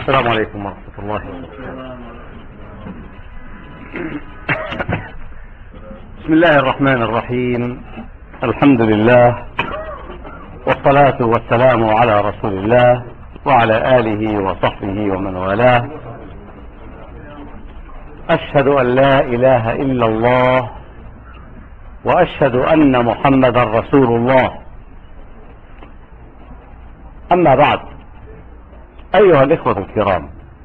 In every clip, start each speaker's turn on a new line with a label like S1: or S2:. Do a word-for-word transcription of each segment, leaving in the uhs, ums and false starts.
S1: السلام عليكم ورحمة الله وبركاته. بسم الله الرحمن الرحيم. الحمد لله والصلاة والسلام على رسول الله وعلى آله وصحبه ومن والاه. أشهد أن لا إله إلا الله وأشهد أن محمدا رسول الله. أما بعد، أيها الإخوة الكرام،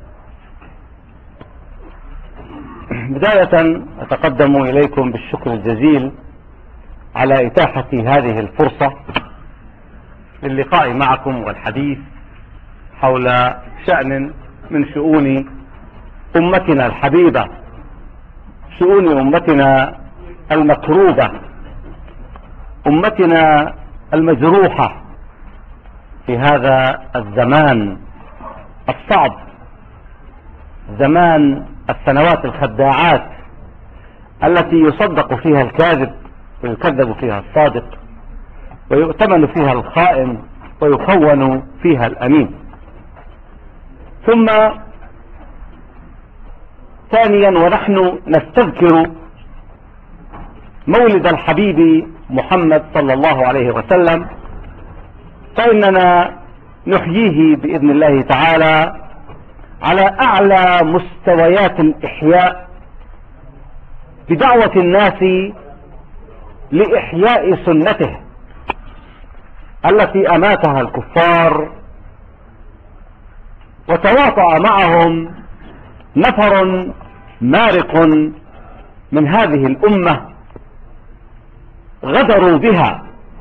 S1: بداية أتقدم إليكم بالشكر الجزيل على إتاحة هذه الفرصة للقاء معكم والحديث حول شأن من شؤون أمتنا الحبيبة، شؤون أمتنا المكروبة، أمتنا المجروحة في هذا الزمان الصعب، زمان السنوات الخداعات التي يصدق فيها الكاذب ويكذب فيها الصادق ويؤتمن فيها الخائن ويخون فيها الأمين. ثم ثانيا، ونحن نستذكر مولد الحبيب محمد صلى الله عليه وسلم، فإننا نحييه بإذن الله تعالى على أعلى مستويات الإحياء بدعوة الناس لإحياء سنته التي أماتها الكفار وتواطأ معهم نفر مارق من هذه الأمة غدروا بها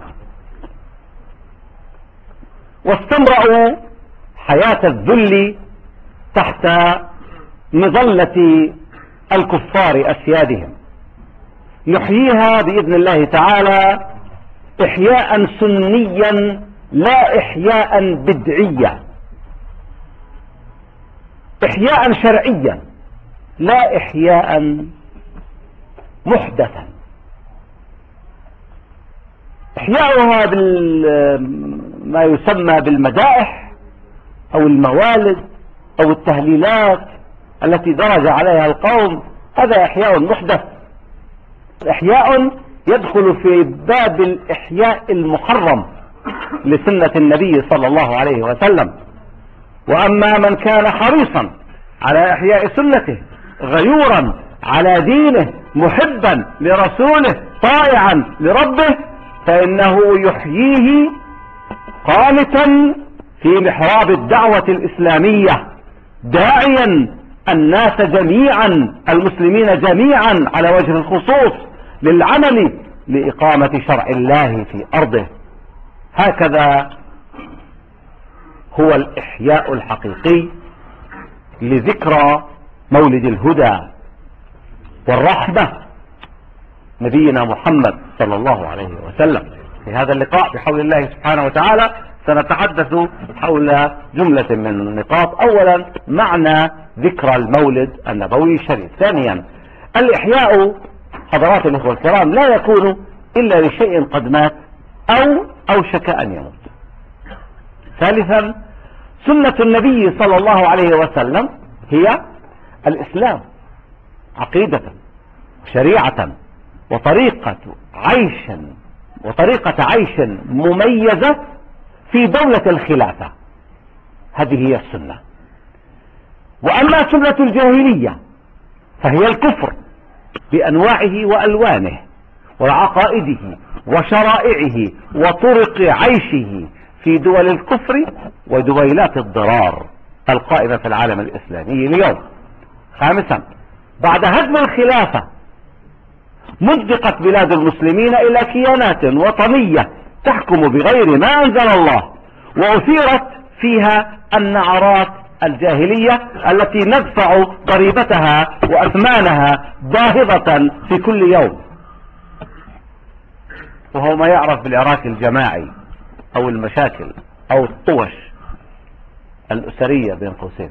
S1: واستمرأوا حياة الذل تحت مظلة الكفار أسيادهم. نحييها بإذن الله تعالى إحياء سنيا لا إحياء بدعيا، إحياء شرعيا لا إحياء محدثا. إحياؤها بما يسمى بالمدائح أو الموالد أو التهليلات التي درج عليها القوم، هذا إحياء محدث، إحياء يدخل في باب الإحياء المحرم لسنة النبي صلى الله عليه وسلم. وأما من كان حريصا على إحياء سنته، غيورا على دينه، محبا لرسوله، طائعا لربه، فإنه يحييه قانتا في محراب الدعوة الإسلامية، داعيا الناس جميعا، المسلمين جميعا على وجه الخصوص، للعمل لإقامة شرع الله في أرضه. هكذا هو الإحياء الحقيقي لذكرى مولد الهدى والرحمة نبينا محمد صلى الله عليه وسلم. في هذا اللقاء بحول الله سبحانه وتعالى سنتحدث حول جملة من النقاط. أولا، معنى ذكرى المولد النبوي الشريف. ثانيا، الإحياء حضرات الإخوة الكرام لا يكون إلا لشيء قد مات أو أوشك أن يموت. ثالثا، سنة النبي صلى الله عليه وسلم هي الإسلام عقيدة وشريعة وطريقة عيش وطريقة عيش مميزة في دولة الخلافة، هذه هي السنة. وأما سنة الجاهلية فهي الكفر بأنواعه وألوانه وعقائده وشرائعه وطرق عيشه في دول الكفر ودويلات الضرار القائمة في العالم الإسلامي اليوم. خامسا، بعد هدم الخلافة مزقت بلاد المسلمين إلى كيانات وطنية تحكم بغير ما أنزل الله، وأثيرت فيها النعرات الجاهلية التي ندفع ضريبتها وأثمانها باهظة في كل يوم، وهو ما يعرف بالعراك الجماعي أو المشاكل أو الطوش الأسرية بين قوسين.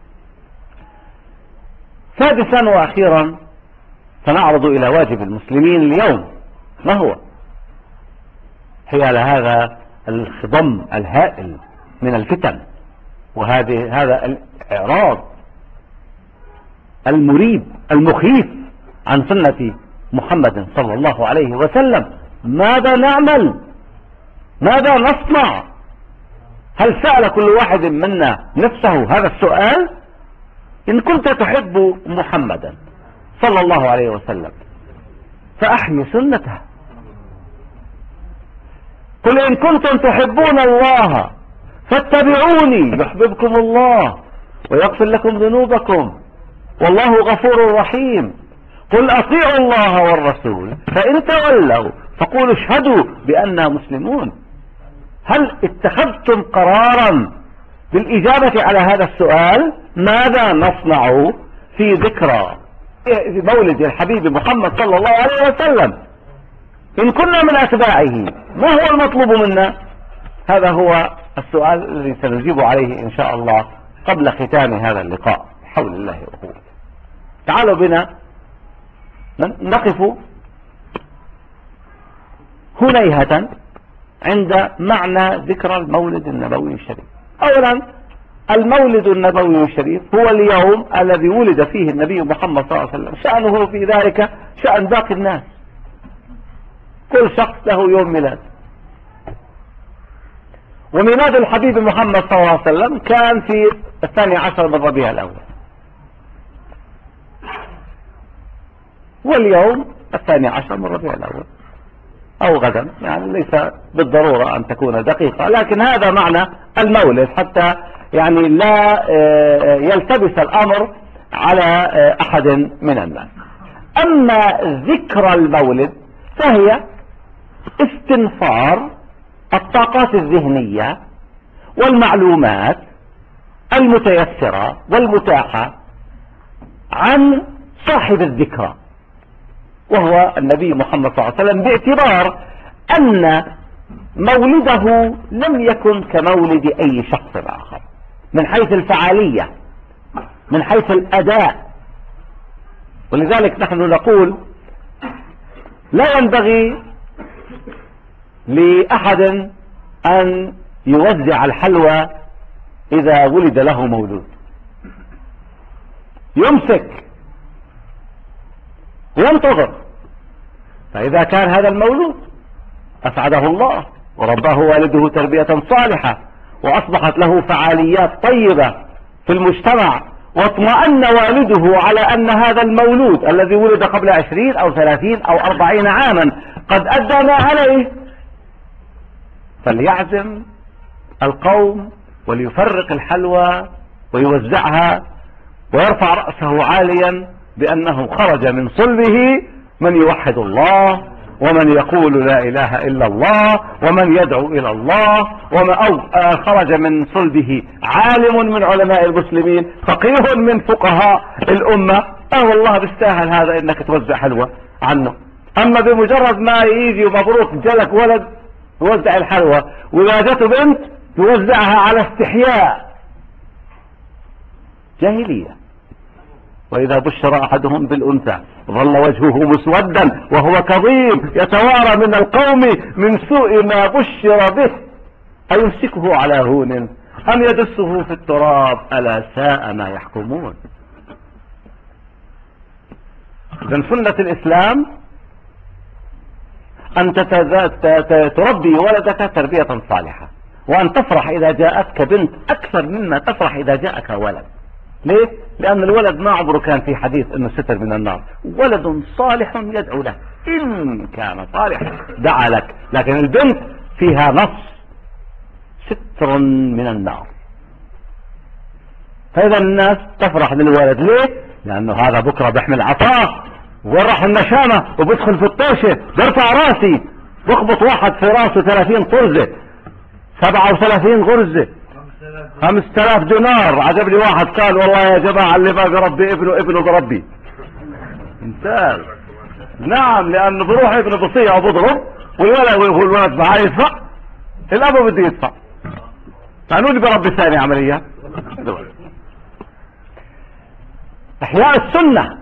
S1: سادسا وأخيرا، سنعرض إلى واجب المسلمين اليوم، ما هو حيال هذا الخضم الهائل من الفتن وهذه هذا إعراض المريب المخيف عن سنة محمد صلى الله عليه وسلم. ماذا نعمل؟ ماذا نصنع؟ هل سأل كل واحد منا نفسه هذا السؤال؟ إن كنت تحب محمدا صلى الله عليه وسلم فأحيي سنته. قل إن كنتم تحبون الله فاتبعوني يحببكم الله ويغفر لكم ذنوبكم والله غفور رحيم. قل أطيعوا الله والرسول فإن تولوا فقولوا اشهدوا بأننا مسلمون. هل اتخذتم قرارا بالإجابة على هذا السؤال؟ ماذا نصنع في ذكرى مولد الحبيب محمد صلى الله عليه وسلم إن كنا من أتباعه؟ ما هو المطلوب منا؟ هذا هو السؤال الذي سنجيب عليه إن شاء الله قبل ختام هذا اللقاء بحول الله وقوته. تعالوا بنا نقف هنيهة عند معنى ذكرى المولد النبوي الشريف. أولا، المولد النبوي الشريف هو اليوم الذي ولد فيه النبي محمد صلى الله عليه وسلم. شأنه في ذلك شأن باقي الناس، كل شخص له يوم ميلاد. وميلاد الحبيب محمد صلى الله عليه وسلم كان في الثاني عشر من ربيع الأول، واليوم الثاني عشر من ربيع الأول أو غدا، يعني ليس بالضرورة أن تكون دقيقة، لكن هذا معنى المولد حتى يعني لا يلتبس الأمر على أحد من الناس. أما ذكرى المولد فهي استنفار الطاقات الذهنية والمعلومات المتيسرة والمتاحة عن صاحب الذكرى وهو النبي محمد صلى الله عليه وسلم، باعتبار أن مولده لم يكن كمولد أي شخص آخر من حيث الفعالية، من حيث الأداء. ولذلك نحن نقول لا ينبغي لأحد أن يوزع الحلوى إذا ولد له مولود، يمسك وينتظر، فإذا كان هذا المولود أسعده الله ورباه والده تربية صالحة وأصبحت له فعاليات طيبة في المجتمع، واطمأن والده على أن هذا المولود الذي ولد قبل عشرين أو ثلاثين أو أربعين عاما قد أدى ما عليه، فليعزم القوم وليفرق الحلوى ويوزعها ويرفع رأسه عاليا بأنه خرج من صلبه من يوحد الله ومن يقول لا إله إلا الله ومن يدعو إلى الله، وما أو خرج من صلبه عالم من علماء المسلمين، فقيه من فقهاء الأمة. اه والله بيستاهل هذا انك توزع حلوى عنه. اما بمجرد ما يجي ومبروك جالك ولد يوزع الحلوى، واذا جاته بنت يوزعها على استحياء، جاهلية. وإذا بشر أحدهم بالأنثى ظل وجهه مسودا وهو كظيم يتوارى من القوم من سوء ما بشر به أيمسكه على هون أم يدسه في التراب ألا ساء ما يحكمون. إذن سنة الإسلام أن تربي ولدك تربية صالحة، وأن تفرح إذا جاءتك بنت أكثر مما تفرح إذا جاءك ولد. ليه؟ لأن الولد ما عمره كان في حديث أنه ستر من النار، ولد صالح يدعو له، إن كان صالحا دعا لك، لكن البنت فيها نص ستر من النار. فإذا الناس تفرح للولد. ليه؟ لأنه هذا بكرة بيحمل عصاه وراح النشامة وبيدخل في الطوشة، بيرفع راسي بخبط واحد في راسه ثلاثين طرزة سبعة وثلاثين غرزة خمسة آلاف دينار. عجبني واحد قال والله يا جماعة اللي ما بربي ابنه ابنه بربي. مثال. نعم، لأنه بروح ابنه بصيع وبضرب، والولد والولد معاه يدفع، الأبو بده يدفع، فعنو اللي بربي ثاني عملية. إحياء السنة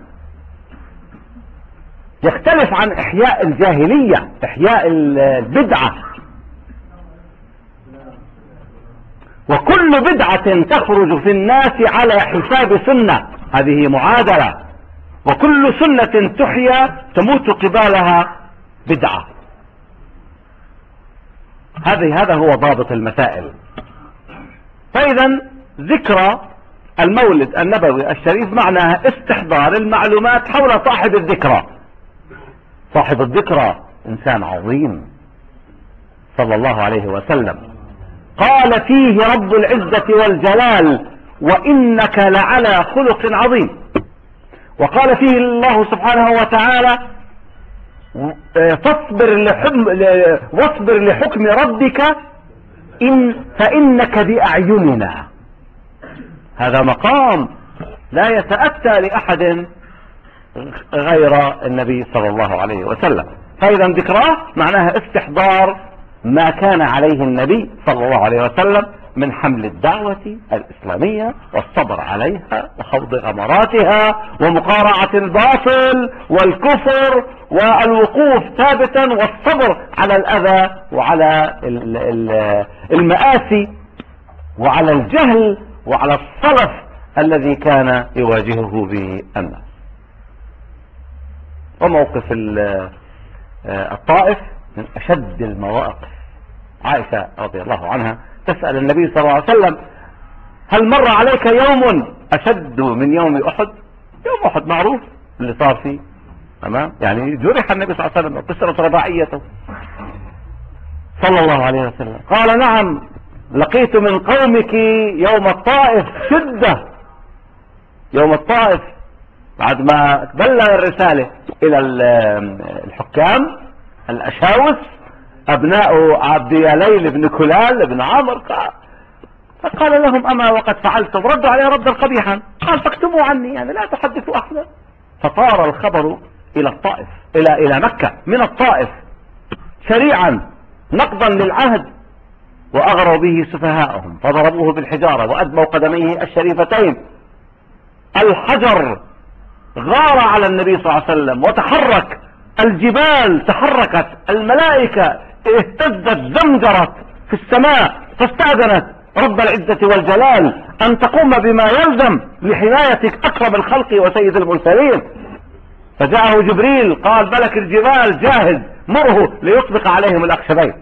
S1: يختلف عن إحياء الجاهلية، إحياء البدعة. وكل بدعة تخرج في الناس على حساب سنة، هذه معادلة، وكل سنة تحيا تموت قبالها بدعة. هذه هذا هو ضابط المسائل. فإذا ذكرى المولد النبوي الشريف معناها استحضار المعلومات حول صاحب الذكرى. صاحب الذكرى إنسان عظيم صلى الله عليه وسلم، قال فيه رب العزة والجلال: وإنك لعلى خلق عظيم. وقال فيه الله سبحانه وتعالى: فاصبر لحكم واصبر لحكم ربك إن فإنك بأعيننا. هذا مقام لا يتأتى لأحد غير النبي صلى الله عليه وسلم. فإذا ذكراه معناها استحضار ما كان عليه النبي صلى الله عليه وسلم من حمل الدعوة الإسلامية والصبر عليها وخوض غمراتها ومقارعة الباطل والكفر والوقوف ثابتا والصبر على الأذى وعلى المآسي وعلى الجهل وعلى الصلف الذي كان يواجهه به الناس. وموقف الطائف من أشد المواقف. عائشة رضي الله عنها تسأل النبي صلى الله عليه وسلم: هل مر عليك يوم أشد من يوم أحد؟ يوم أحد معروف اللي صار فيه، تمام؟ يعني جرح النبي صلى الله عليه وسلم وكسرت رباعيته صلى الله عليه وسلم. قال: نعم، لقيت من قومك يوم الطائف شدة. يوم الطائف بعد ما بلغ الرسالة إلى الحكام الأشاوس أبناء عبد يليل بن كلال بن عامر، فقال لهم: أما وقد فعلتم؟ ردوا عليه ردا قبيحا، قال: فاكتموا عني، يعني لا تحدثوا أحدا. فطار الخبر إلى الطائف، إلى إلى مكة من الطائف سريعا نقضا للعهد، وأغروا به سفهاءهم فضربوه بالحجارة وأدموا قدميه الشريفتين. الحجر غار على النبي صلى الله عليه وسلم وتحرك، الجبال تحركت، الملائكة اهتزت زمجرت في السماء، فاستأذنت رب العزة والجلال أن تقوم بما يلزم لحماية أكرم الخلق وسيد المرسلين. فجاءه جبريل قال: ملك الجبال جاهز، مره ليطبق عليهم الأخشبين.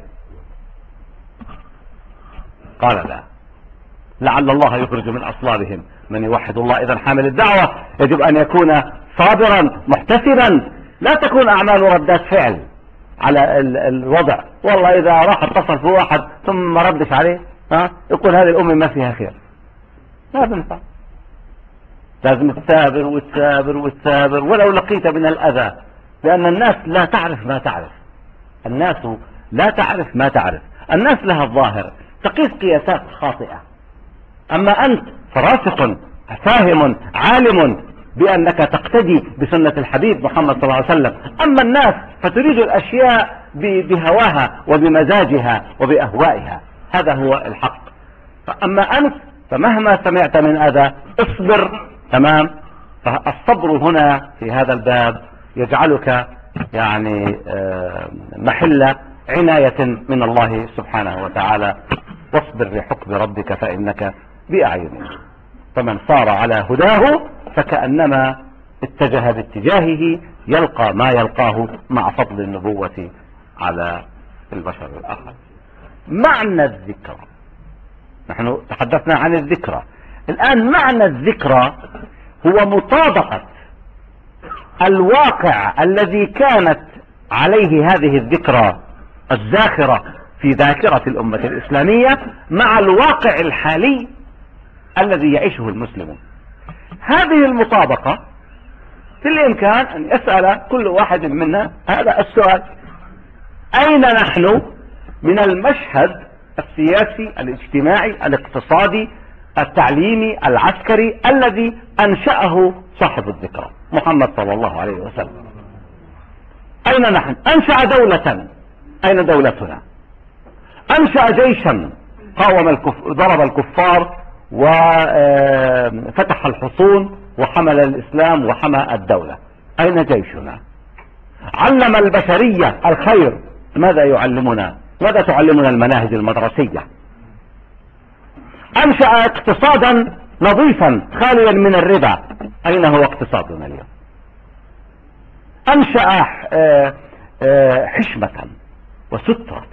S1: قال: لا، لعل الله يخرج من أصلابهم من يوحد الله. إذا حامل الدعوة يجب أن يكون صابرا محتسبا، لا تكون أعمال ردات فعل على الوضع. والله إذا راح اتصل في واحد ثم ما ردش عليه، ها يقول هذه الأمة ما فيها خير. لا بنفع، لازم تثابر وتثابر وتثابر ولو لقيت من الأذى، لأن الناس لا تعرف ما تعرف. الناس لا تعرف ما تعرف. الناس لها الظاهر تقيس قياسات خاطئة، أما أنت فراسخ فاهم عالم بأنك تقتدي بسنة الحبيب محمد صلى الله عليه وسلم. أما الناس فتريد الأشياء بهواها وبمزاجها وبأهوائها. هذا هو الحق. أما أنت فمهما سمعت من أذى اصبر، تمام؟ فالصبر هنا في هذا الباب يجعلك يعني محل عناية من الله سبحانه وتعالى. واصبر لحكم ربك فإنك بأعيننا. فمن صار على هداه فكأنما اتجه باتجاهه يلقى ما يلقاه مع فضل النبوة على البشر الآخر. معنى الذكرى، نحن تحدثنا عن الذكرى، الآن معنى الذكرى هو مطابقة الواقع الذي كانت عليه هذه الذكرى الزاخرة في ذاكرة الأمة الإسلامية مع الواقع الحالي الذي يعيشه المسلمون. هذه المطابقة في الإمكان أن يسأل كل واحد منا هذا السؤال: أين نحن من المشهد السياسي الاجتماعي الاقتصادي التعليمي العسكري الذي أنشأه صاحب الذكرى محمد صلى الله عليه وسلم؟ أين نحن؟ أنشأ دولة، أين دولتنا؟ أنشأ جيشا قاوم الكفر، ضرب الكفار وفتح الحصون وحمل الإسلام وحمى الدولة. أين جيشنا؟ علم البشرية الخير، ماذا يعلمنا؟ ماذا تعلمنا المناهج المدرسية؟ انشأ اقتصادا نظيفا خاليا من الربا. اين هو اقتصادنا اليوم؟ انشأ حشمة وسترة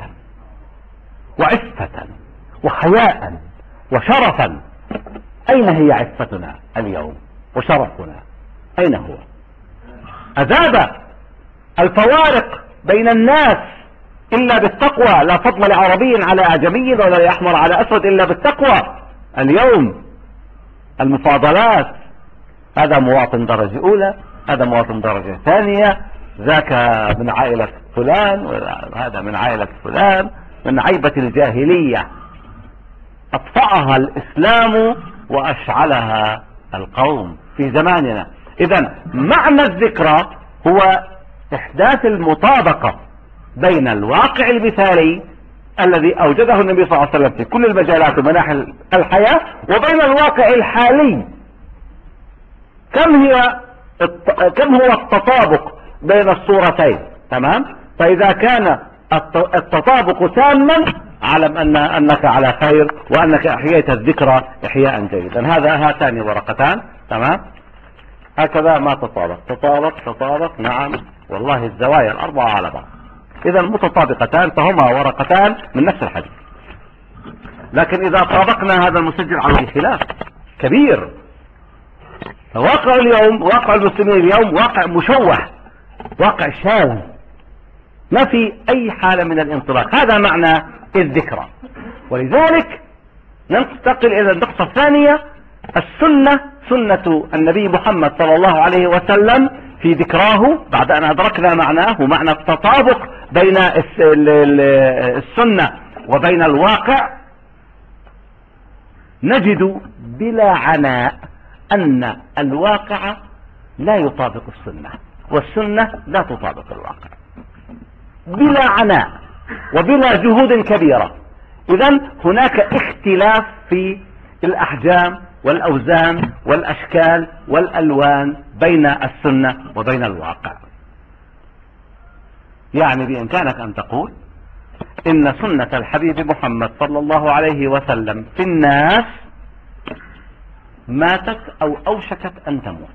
S1: وعفة وحياء وشرفا. اين هي عفتنا اليوم وشرفنا؟ اين هو؟ ازاد الفوارق بين الناس الا بالتقوى. لا فضل لعربي على اعجمي ولا لاحمر على اسود الا بالتقوى. اليوم المفاضلات، هذا مواطن درجة اولى، هذا مواطن درجة ثانية، ذاك من عائلة فلان وهذا من عائلة فلان، من عيبة الجاهلية اطفأها الاسلام واشعلها القوم في زماننا. اذا معنى الذكرى هو احداث المطابقة بين الواقع المثالي الذي اوجده النبي صلى الله عليه وسلم في كل المجالات ومناحي الحياة وبين الواقع الحالي. كم هي كم هو التطابق بين الصورتين؟ تمام. فاذا كان التطابق تاما اعلم ان انك على خير وانك احييت الذكرى احياء جيدا. هذا هاتان ورقتان. تمام. هكذا ما تطابق تطابق تطابق. نعم والله الزوايا الاربعة على بعض. اذا متطابقتان فهما ورقتان من نفس الحديث. لكن اذا طابقنا هذا المسجل على خلاف كبير. واقع اليوم، واقع المسلمين اليوم واقع مشوه، واقع شاذ، ما في اي حالة من الانطلاق. هذا معنى الذكرى. ولذلك ننتقل الى النقطة الثانية، السنة، سنة النبي محمد صلى الله عليه وسلم في ذكراه. بعد ان ادركنا معناه ومعنى التطابق بين السنة وبين الواقع، نجد بلا عناء ان الواقع لا يطابق السنة والسنة لا تطابق الواقع بلا عناء وبلا جهود كبيرة. اذا هناك اختلاف في الاحجام والاوزان والاشكال والالوان بين السنة وبين الواقع. يعني بامكانك ان تقول ان سنة الحبيب محمد صلى الله عليه وسلم في الناس ماتت او اوشكت ان تموت.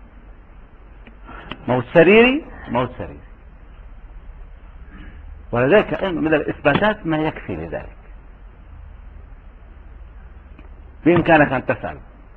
S1: موت سريري، موت سريري. ولذلك من الاثباتات ما يكفي لذلك. بامكانك ان تسأل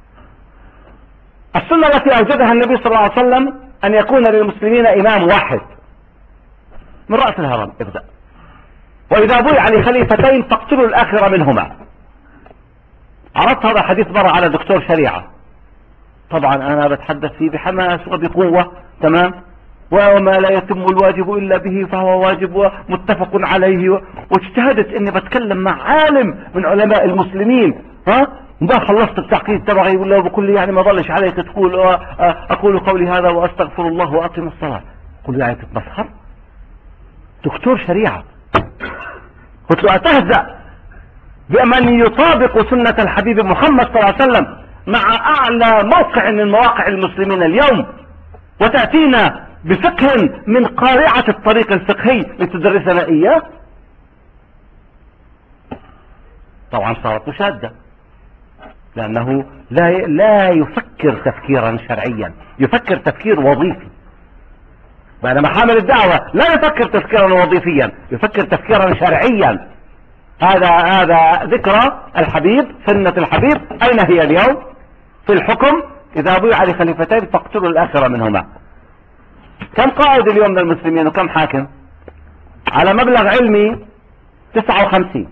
S1: السنة التي اوجدها النبي صلى الله عليه وسلم ان يكون للمسلمين امام واحد من رأس الهرم ابدأ، واذا بويع لخليفتين فاقتلوا الاخر منهما. عرضت هذا الحديث مرة على دكتور شريعة، طبعا انا بتحدث فيه بحماس وبقوة. تمام. وما لا يتم الواجب الا به فهو واجب ومتفق عليه، واجتهدت اني بتكلم مع عالم من علماء المسلمين. ها ما خلصت التعقيد تبعي ولا بقول لي يعني ما ضلش عليك تقول اقول قولي هذا واستغفر الله واقم الصلاة. قل يعني تتمسخر؟ دكتور شريعة. قلت له اتهزأ بمن يطابق سنة الحبيب محمد صلى الله عليه وسلم مع اعلى موقع من مواقع المسلمين اليوم، وتأتينا بفقه من قارعة الطريق الفقهي لتدرسنا اياه؟ طبعا صارت مشادة، لانه لا لا يفكر تفكيرا شرعيا، يفكر تفكير وظيفي. بينما حامل الدعوة لا يفكر تفكيرا وظيفيا، يفكر تفكيرا شرعيا. هذا هذا ذكرى الحبيب، سنة الحبيب اين هي اليوم؟ في الحكم اذا بويع لخليفتين فاقتلوا الاخر منهما. كم قائد اليوم من المسلمين وكم حاكم؟ على مبلغ علمي تسعة وخمسين،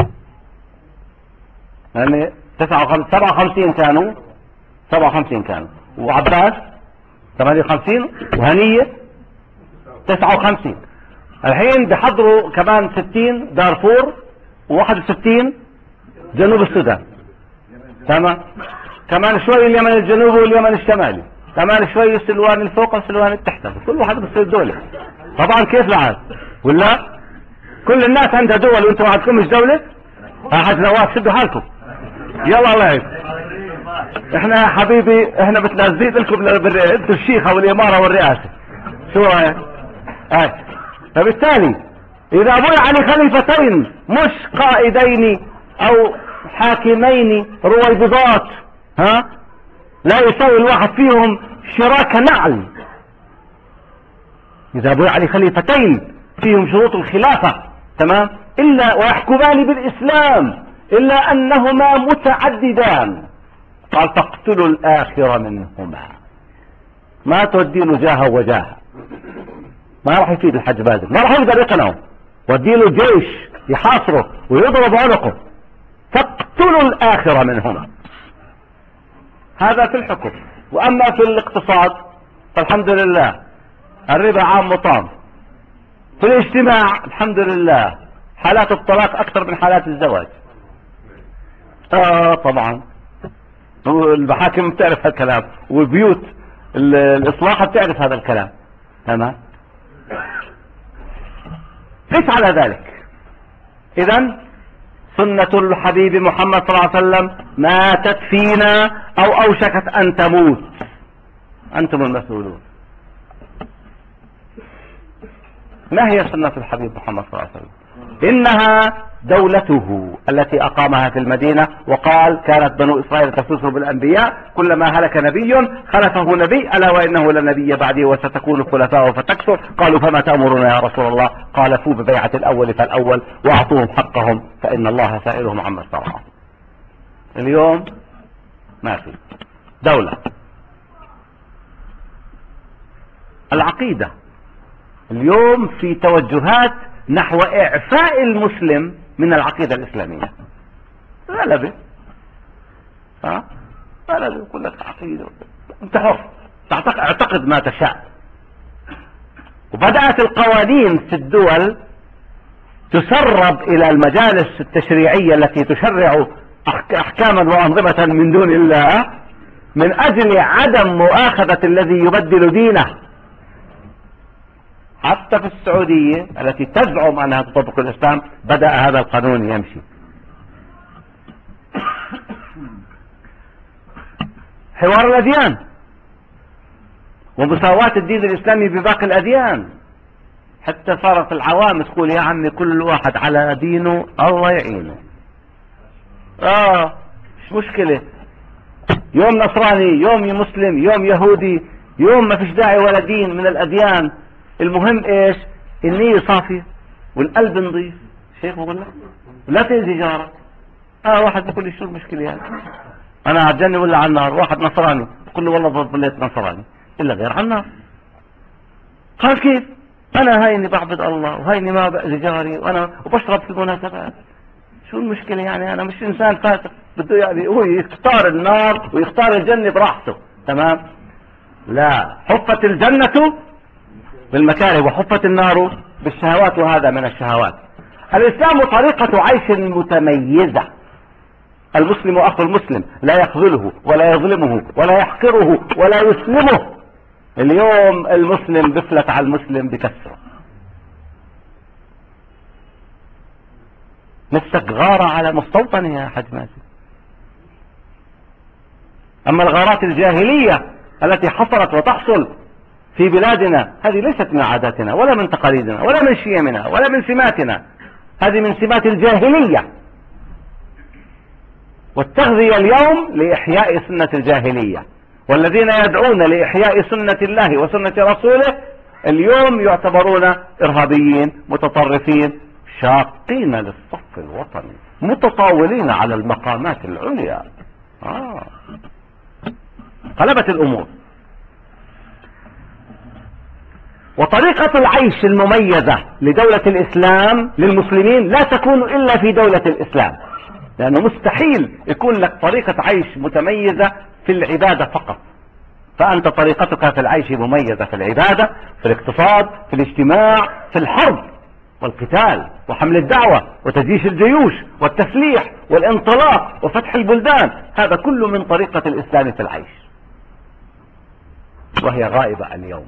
S1: يعني تسعة وخمسين سبعة وخمسين كانوا سبعة وخمسين كانوا وعباس ثمانية وخمسين وهنية تسعة وخمسين. الحين بحضروا كمان ستين دارفور وواحد وستين جنوب السودان. تمام. كمان شوي اليمن الجنوبي واليمن الشمالي، كمان شوي السلوان الفوق والسلوان التحت، كل واحد بصير دولة. طبعا كيف العاد؟ ولا كل الناس عندها دول وانتم عندكم مش دولة؟ احد نواف شدوا حالكم. يلا الله يعين. احنا يا حبيبي احنا بتنزيد لكم انتوا الشيخة والامارة والرئاسة. شو رايك؟ اه. فبالتالي اذا بويع لخليفتين مش قائدين او حاكمين رويبضات، ها، لا يساوي الواحد فيهم شراك نعل. إذا أبو علي خليفتين فيهم شروط الخلافة، تمام، إلا ويحكمان بالإسلام إلا أنهما متعددان، قال تقتلوا الآخر منهما. ما تودي له جاهه وجاهه، ما راح يفيد الحج بازل، ما راح يقدر يقنعه، ودي له جيش يحاصره ويضرب عنقه. تقتلوا الآخر منهما. هذا في الحكم. وأما في الاقتصاد فالحمد لله الربا عام مطام. في الاجتماع الحمد لله حالات الطلاق أكثر من حالات الزواج. آه طبعا المحاكم بتعرف هالكلام، وبيوت الإصلاح بتعرف هذا الكلام، تمام. ليس على ذلك. إذن سنة الحبيب محمد صلى الله عليه وسلم ماتت فينا أو أوشكت أن تموت، أنتم المسؤولون. ما هي سنة الحبيب محمد صلى الله عليه وسلم؟ إنها دولته التي أقامها في المدينة، وقال كانت بنو إسرائيل تسوسه بالأنبياء، كلما هلك نبي خلفه نبي ألا وإنه لنبي بعدي وستكون خلفاء فتكثر. قالوا فما تأمرنا يا رسول الله؟ قال فوا ببيعة الأول فالأول وأعطوهم حقهم فإن الله سائلهم عما استرعوا. اليوم ما في دولة. العقيدة اليوم في توجهات نحو إعفاء المسلم من العقيدة الإسلامية. غلبة، ها، غلبة، يقول لك عقيدة، أنت حر، اعتقد ما تشاء. وبدأت القوانين في الدول تسرب إلى المجالس التشريعية التي تشرع أحكاما وأنظمة من دون الله من أجل عدم مؤاخذة الذي يبدل دينه. حتى في السعودية التي تزعم أنها تطبق الإسلام بدأ هذا القانون يمشي. حوار الأديان ومساواة الدين الإسلامي بباقي الأديان، حتى صارت العوام تقول يا عمي كل واحد على دينه الله يعينه. آه مش مشكلة، يوم نصراني، يوم مسلم، يوم يهودي، يوم ما فيش داعي ولا دين من الأديان. المهم ايش؟ النية صافية والقلب نظيف. شيخ بقول لك لا تأذي جارك. اه واحد بيقول لي شو المشكلة يعني؟ انا على الجنة ولا على النار؟ واحد نصراني بقول له والله ظليت نصراني الا غير على النار. قال كيف؟ انا هيني بعبد الله وهيني ما بأذي جاري وانا وبشرب في المناسبات. شو المشكلة يعني؟ انا مش انسان فاسق بده يعني هو يختار النار ويختار الجنة براحته، تمام؟ لا، حفت الجنة بالمكاره وحفت النار بالشهوات، وهذا من الشهوات. الإسلام طريقة عيش متميزة. المسلم أخو المسلم لا يخذله ولا يظلمه ولا يحقره ولا يسلمه. اليوم المسلم بفلت على المسلم بكسره. نفسك غارة على مستوطنة يا حج مازن. أما الغارات الجاهلية التي حصلت وتحصل في بلادنا هذه ليست من عاداتنا ولا من تقاليدنا ولا من شيمنا ولا من سماتنا، هذه من سمات الجاهلية. والتغذية اليوم لإحياء سنة الجاهلية، والذين يدعون لإحياء سنة الله وسنة رسوله اليوم يعتبرون إرهابيين متطرفين شاقين للصف الوطني متطاولين على المقامات العليا. آه. قلبت الأمور. وطريقة العيش المميزة لدولة الإسلام للمسلمين لا تكون إلا في دولة الإسلام، لأنه مستحيل يكون لك طريقة عيش متميزة في العبادة فقط. فأنت طريقتك في العيش مميزة في العبادة، في الاقتصاد، في الاجتماع، في الحرب والقتال وحمل الدعوة وتجيش الجيوش والتسليح والانطلاق وفتح البلدان. هذا كله من طريقة الإسلام في العيش، وهي غائبة اليوم،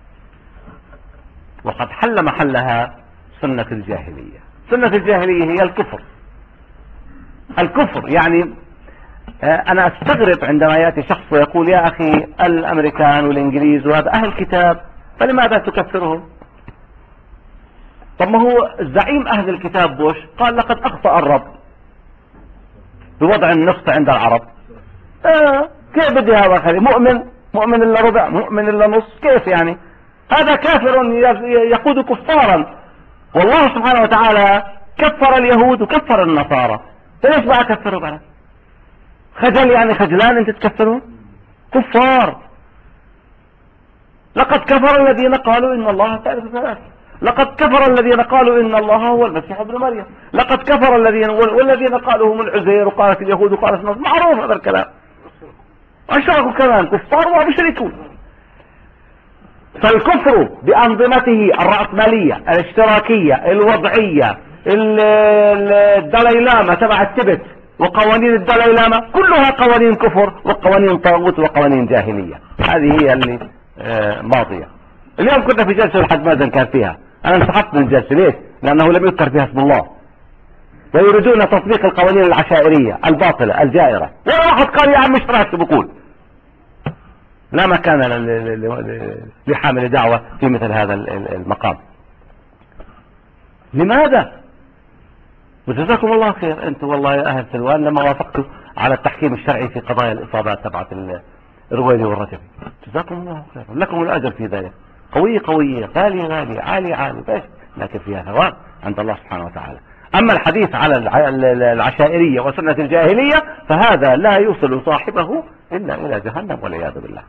S1: وقد حل محلها سنة الجاهلية. سنة الجاهلية هي الكفر. الكفر يعني أنا أستغرب عندما يأتي شخص ويقول يا أخي الأمريكان والإنجليز وهذا أهل كتاب فلماذا تكفرهم؟ طب ما هو زعيم أهل الكتاب بوش قال لقد أخطأ الرب. بوضع النفط عند العرب. آه كيف بدي هذا خلي مؤمن مؤمن الا ربع مؤمن الا نص كيف يعني؟ هذا كافر يقود كفارا، والله سبحانه وتعالى كفر اليهود وكفر النصارى، فليش بقى كفروا بقى؟ خجل يعني خجلان انت تكفرون؟ كفار. لقد كفر الذين قالوا ان الله ثالث ثلاث، لقد كفر الذين قالوا ان الله هو المسيح ابن مريم، لقد كفر الذين والذين قالوا هم العزير وقالت اليهود وقالت النصارى، معروف هذا الكلام. اشركوا كمان كفار ومشركون. فالكفر بأنظمته الرأسمالية الاشتراكية الوضعية الدلاي لاما تبع التبت وقوانين الدلاي لاما كلها قوانين كفر وقوانين طاغوت وقوانين جاهلية. هذه هي اللي ماضية. اليوم كنا في جلسة الحج مازن كان فيها، انا انسحبت من الجلسة. ليش؟ لانه لم يذكر فيها اسم الله، ويريدون تطبيق القوانين العشائرية الباطلة الجائرة. ولا واحد قال يا عم ايش رايك بقول؟ لا مكان لحامل دعوة في مثل هذا المقام. لماذا؟ وجزاكم الله خير انتم والله يا اهل سلوان لما وافقتوا على التحكيم الشرعي في قضايا الاصابات تبعت الرويلي والرجبي، جزاكم الله خير، لكم الاجر في ذلك. قوية قوية، غالية غالية، عالية عالية، بس لكن فيها ثواب عند الله سبحانه وتعالى. اما الحديث على العشائرية وسنة الجاهلية فهذا لا يوصل صاحبه الا الى جهنم والعياذ بالله.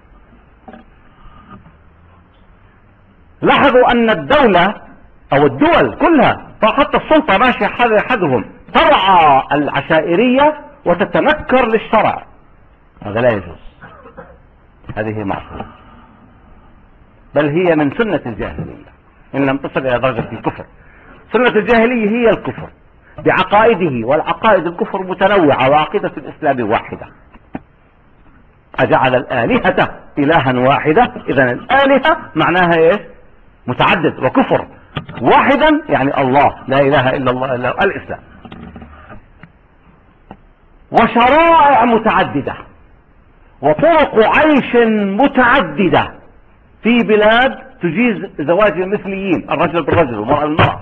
S1: لاحظوا ان الدولة او الدول كلها حتى السلطة ماشية حدهم ترعى العشائرية وتتنكر للشرع. هذا لا يجوز، هذه معصية، بل هي من سنة الجاهلية ان لم تصل الى درجة الكفر. سنة الجاهلية هي الكفر بعقائده، والعقائد الكفر متنوعة وعقيدة الاسلام واحدة. اجعل الالهة الها واحدة، اذا الالهة معناها ايش؟ متعدد، وكفر واحدا يعني الله لا اله الا الله إلا الاسلام. وشرائع متعددة وطرق عيش متعددة في بلاد تجيز زواج المثليين، الرجل بالرجل والمرأة بالمرأة.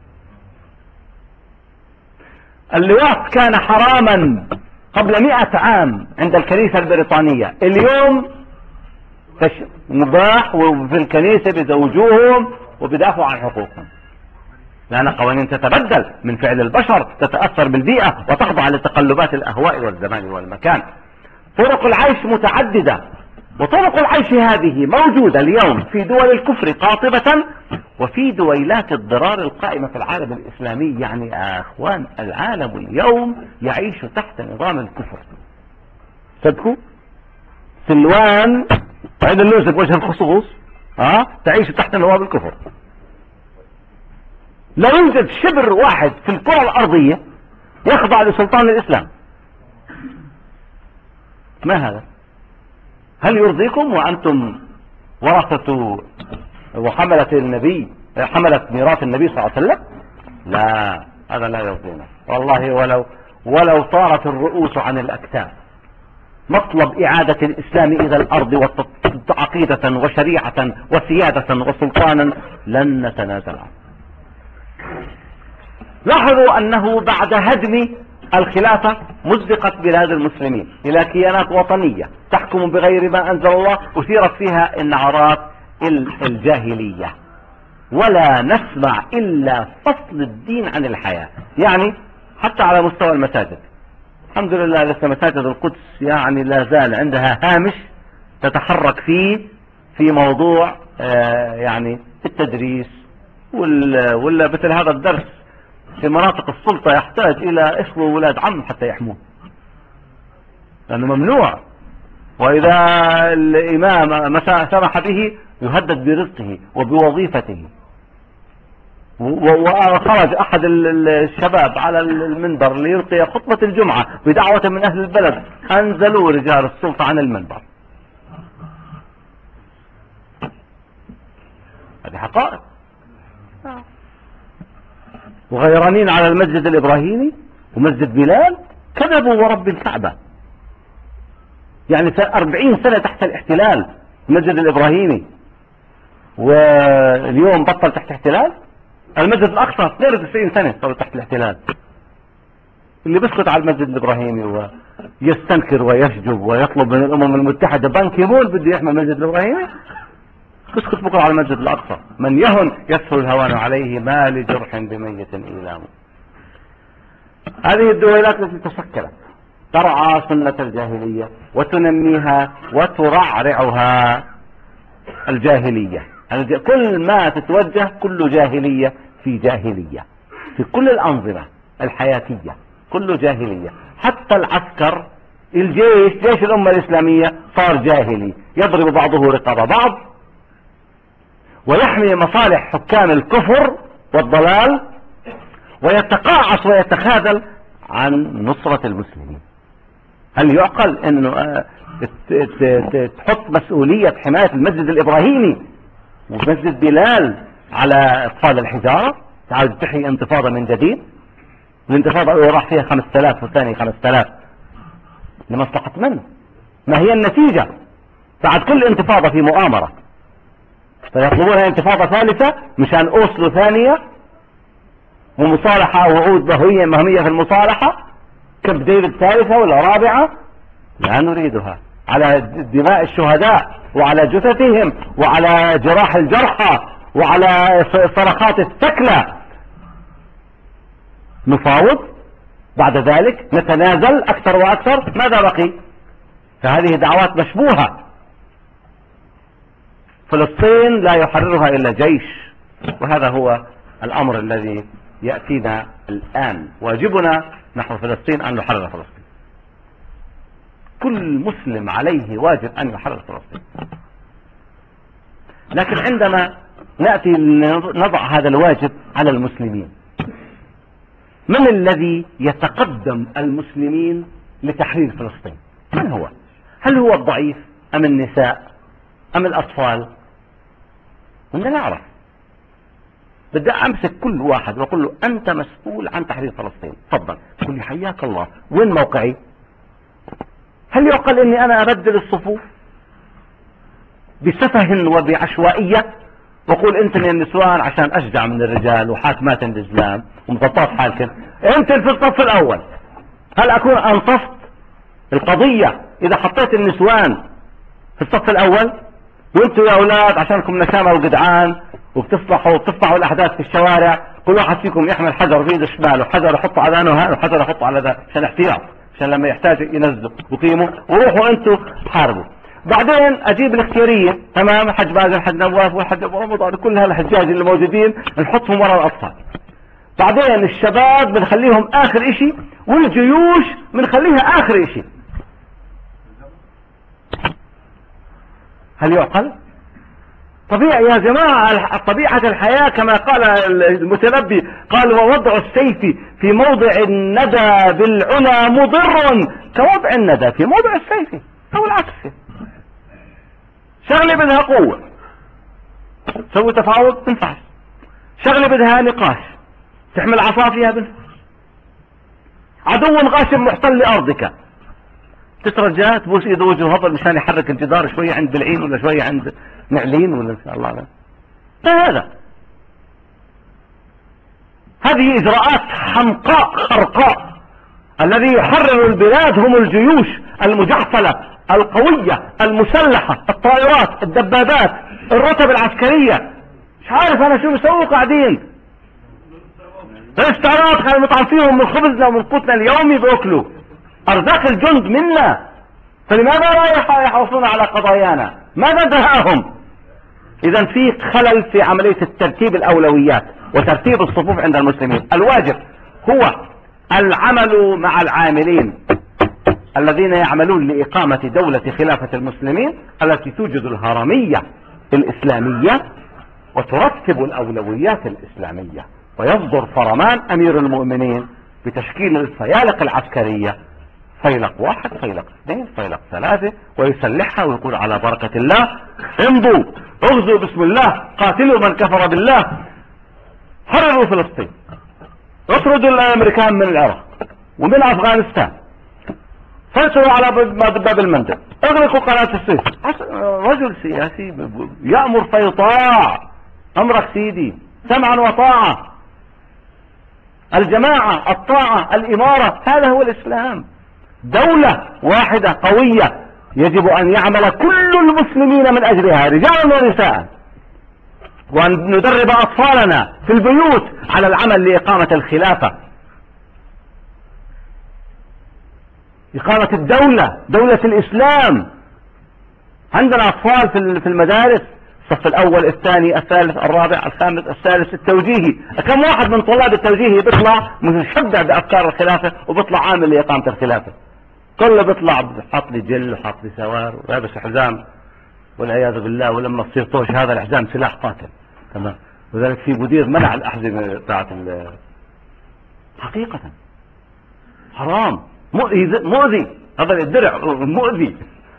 S1: اللواط كان حراما قبل مئة عام عند الكنيسة البريطانية، اليوم مباح وفي الكنيسة بيزوجوهم وبيدافعوا عن حقوقهم، لأن قوانين تتبدل من فعل البشر، تتأثر بالبيئة وتخضع لتقلبات الأهواء والزمان والمكان. طرق العيش متعددة، وطرق العيش هذه موجودة اليوم في دول الكفر قاطبة وفي دويلات الضرار القائمة في العالم الإسلامي. يعني يا أخوان العالم اليوم يعيش تحت نظام الكفر. صدقوا سلوان وعند اللوز بوجه الخصوص ها تعيش تحت نظام الكفر. لا يوجد شبر واحد في الكرة الأرضية يخضع لسلطان الإسلام. ما هذا؟ هل يرضيكم وأنتم ورثة وحملة النبي حملة ميراث النبي صلى الله عليه وسلم؟ لا، هذا لا يرضينا والله. ولو ولو طارت الرؤوس عن الأكتاف. مطلب إعادة الإسلام إلى الأرض وعقيدة وشريعة وسيادة وسلطانا لن نتنازل عنه. لاحظوا أنه بعد هدم الخلافة مزقت بلاد المسلمين إلى كيانات وطنية تحكم بغير ما أنزل الله، أثيرت فيها النعرات الجاهلية، ولا نسمع إلا فصل الدين عن الحياة. يعني حتى على مستوى المساجد الحمد لله لسه مساجد القدس يعني لا زال عندها هامش تتحرك فيه في موضوع آه يعني التدريس ولا مثل هذا الدرس في مناطق السلطة يحتاج إلى إخوة ولاد عم حتى يحموه، لأنه ممنوع. وإذا الإمام سمح به يهدد برزقه وبوظيفته. وخرج أحد الشباب على المنبر ليلقي خطبة الجمعة بدعوة من أهل البلد، أنزلوا رجال السلطة عن المنبر. هذه حقائق. وغيرانين على المسجد الإبراهيمي ومسجد بلال، كذبوا ورب الكعبة. يعني أربعين سنة تحت الاحتلال المسجد الإبراهيمي، واليوم بطل تحت احتلال. المسجد الأقصى اثنين وتسعين سنة صار تحت الاحتلال. اللي بيسكت على المسجد الابراهيمي ويستنكر ويشجب ويطلب من الامم المتحدة بان كيمون بده يحمي المسجد الابراهيمي، بيسكت بكره على المسجد الاقصى. من يهن يسهل الهوان عليه، ما لجرح بميت ايلام. هذه الدويلات التي تشكلت ترعى سنة الجاهلية وتنميها وترعرعها الجاهلية. كل ما تتوجه كل جاهلية في جاهلية، في كل الأنظمة الحياتية كله جاهلية. حتى العسكر، الجيش، جيش الأمة الإسلامية صار جاهلي، يضرب بعضه رقاب بعض ويحمي مصالح حكام الكفر والضلال، ويتقاعس ويتخاذل عن نصرة المسلمين. هل يعقل انه تحط مسؤولية حماية المسجد الابراهيمي ومسجد بلال على اطفال الحجارة؟ تعال تحيي انتفاضة من جديد، الانتفاضة اللي راح فيها خمسة آلاف والثاني خمسة آلاف لمصلحة من؟ ما هي النتيجة بعد كل انتفاضة؟ في مؤامرة، فيطلبون انتفاضة ثالثة مشان اوسلو ثانية ومصالحة وعود مهمية مهمية في المصالحة، كامب ديفيد ثالثة ولا رابعة. لا نريدها على دماء الشهداء وعلى جثثهم وعلى جراح الجرحى وعلى صرخات الثكلى. نفاوض، بعد ذلك نتنازل أكثر وأكثر، ماذا بقي؟ فهذه دعوات مشبوهة. فلسطين لا يحررها إلا جيش، وهذا هو الأمر الذي يأتينا الآن. واجبنا نحو فلسطين أن نحرر فلسطين. كل مسلم عليه واجب أن يحرر فلسطين. لكن عندما نأتي نضع هذا الواجب على المسلمين، من الذي يتقدم المسلمين لتحرير فلسطين؟ من هو؟ هل هو الضعيف أم النساء أم الأطفال؟ بدنا نعرف. بدي أمسك كل واحد وأقول له أنت مسؤول عن تحرير فلسطين، تفضل. قل لي حياك الله، وين موقعي؟ هل يعقل أني أنا أبدل الصفوف بسفه وبعشوائية وأقول أنت من النسوان عشان أشجع من الرجال وحاكمات الإسلام ومضطات حالكم، أنت في الصف الأول؟ هل أكون أنصفت القضية إذا حطيت النسوان في الصف الأول وأنتوا يا أولاد عشانكم نشامة وجدعان وبتصلحوا وبتصنعوا الأحداث في الشوارع، كل واحد فيكم يحمل حجر في ايده الشمال وحجر يحطه على انه وحجر يحطه على ذا عشان احتياط، عشان لما يحتاج ينزلوا وقيموا، وروحوا انتوا حاربوا. بعدين اجيب الاختياريه، تمام، حج باذن، حج نواف، وحج رمضان، كل هالحجاج اللي موجودين نحطهم ورا الاطفال. بعدين الشباب بنخليهم اخر اشي والجيوش بنخليها اخر اشي. هل يعقل؟ طبيعي يا جماعة، طبيعة الحياة كما قال المتنبي، قال ووضع السيف في موضع الندى بالعلا مضر كوضع الندى في موضع السيف، او العكس. شغلة بدها قوة تسوي تفاوض تنفعش، شغلة بدها نقاش تحمل عصا فيها بنفعش. عدو غاشم محتل لأرضك، تترجاه تبوس ايده وجهه وهبل مشان يحرك الجدار شوية عند بلعين ولا شوية عند نعلين ولا ان شاء الله لا. فهذا هذه اجراءات حمقاء خرقاء. الذي يحرر البلاد هم الجيوش المجحفلة القوية المسلحة، الطائرات، الدبابات، الرتب العسكرية. مش عارف انا شو بيسووا قاعدين الاشتراك خلينا نطعم فيهم من خبزنا ومن قوتنا اليومي بأكلوا ارزاق الجند منا، فلماذا لا يحافظون على قضايانا؟ ماذا دهاهم؟ اذا في خلل في عملية الترتيب الاولويات وترتيب الصفوف عند المسلمين. الواجب هو العمل مع العاملين الذين يعملون لإقامة دولة خلافة المسلمين التي توجد الهرمية الإسلامية وترتب الأولويات الإسلامية، ويصدر فرمان أمير المؤمنين بتشكيل الفيالق العسكرية، فيلق واحد، فيلق اثنين، فيلق ثلاثة، ويسلحها ويقول على بركة الله امضوا اغزوا بسم الله قاتلوا من كفر بالله حرروا فلسطين، اطردوا الامريكان من العراق ومن افغانستان، سيطروا على باب المندب، اغلقوا قناة السويس. رجل سياسي يأمر فيطاع، امرك سيدي سمعا وطاعة. الجماعة، الطاعة، الإمارة، هذا هو الإسلام. دولة واحدة قوية يجب أن يعمل كل المسلمين من أجلها رجالا ونساء، وأن ندرب أطفالنا في البيوت على العمل لإقامة الخلافة، إقامة الدولة، دولة الإسلام. عندنا أطفال في المدارس، الصف الأول، الثاني، الثالث، الرابع، الخامس، السادس، التوجيهي. كم واحد من طلاب التوجيهي بيطلع مشجع بأفكار الخلافة وبيطلع عامل لإقامة الخلافة؟ كله بيطلع حاط لي جل وحاط لي سوار ولابس حزام والعياذ بالله، ولما تصير طوش هذا الحزام سلاح قاتل. تمام. وذلك في مدير منع الأحزمة بتاعت حقيقة حرام، مؤذي مؤذي، هذا الدرع مؤذي،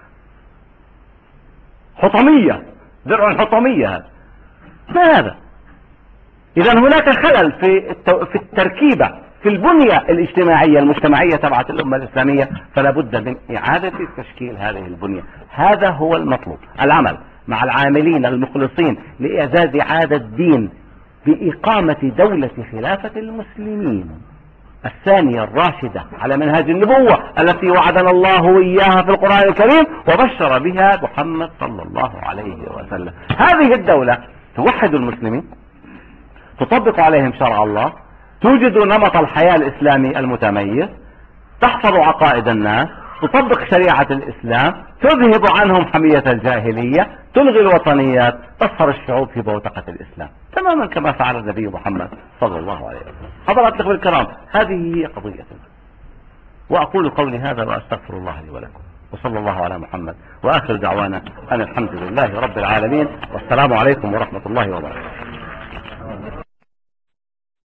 S1: حطمية، درع حطمية هذا. ما هذا؟ إذا هناك خلل في في التركيبة، في البنية الاجتماعية المجتمعية تبعت الأمة الإسلامية، فلا بد من إعادة تشكيل هذه البنية. هذا هو المطلوب، العمل مع العاملين المخلصين لإعزاز عادة الدين بإقامة دولة خلافة المسلمين الثانية الراشدة على منهج النبوة التي وعدنا الله إياها في القرآن الكريم وبشر بها محمد صلى الله عليه وسلم. هذه الدولة توحد المسلمين، تطبق عليهم شرع الله، توجد نمط الحياة الإسلامي المتميز، تحفظ عقائد الناس، تطبق شريعة الإسلام، تذهب عنهم حمية الجاهلية، تلغي الوطنيات، تصهر الشعوب في بوتقة الإسلام تماما كما فعل النبي محمد صلى الله عليه وسلم. حضرات الأخوة الكرام، هذه هي قضيتنا، وأقول قولي هذا وأستغفر الله لي ولكم، وصلى الله على محمد، وآخر دعوانا أن الحمد لله رب العالمين، والسلام عليكم ورحمة الله وبركاته.